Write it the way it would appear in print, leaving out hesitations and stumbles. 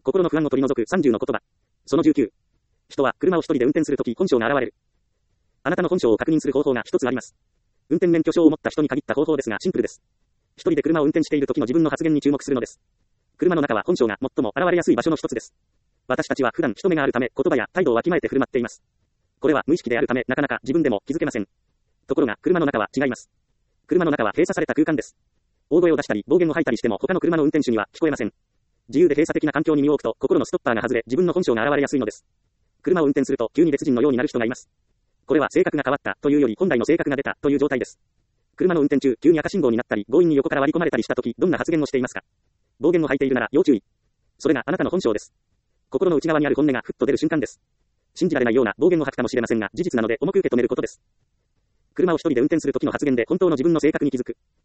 心の不安を取り除く30の言葉。その19。人は車を一人で運転するとき本性が現れる。あなたの本性を確認する方法が一つあります。運転免許証を持った人に限った方法ですがシンプルです。一人で車を運転しているときの自分の発言に注目するのです。車の中は本性が最も現れやすい場所の一つです。私たちは普段人目があるため言葉や態度をわきまえて振る舞っています。これは無意識であるためなかなか自分でも気づけません。ところが車の中は違います。車の中は閉鎖された空間です。大声を出したり暴言を吐いたりしても他の車の運転手には聞こえません。自由で閉鎖的な環境に身を置くと心のストッパーが外れ自分の本性が現れやすいのです。車を運転すると急に別人のようになる人がいます。これは性格が変わったというより本来の性格が出たという状態です。車の運転中急に赤信号になったり強引に横から割り込まれたりしたときどんな発言をしていますか？暴言を吐いているなら要注意。それがあなたの本性です。心の内側にある本音がふっと出る瞬間です。信じられないような暴言を吐くかもしれませんが事実なので重く受け止めることです。車を一人で運転するときの発言で本当の自分の性格に気づく。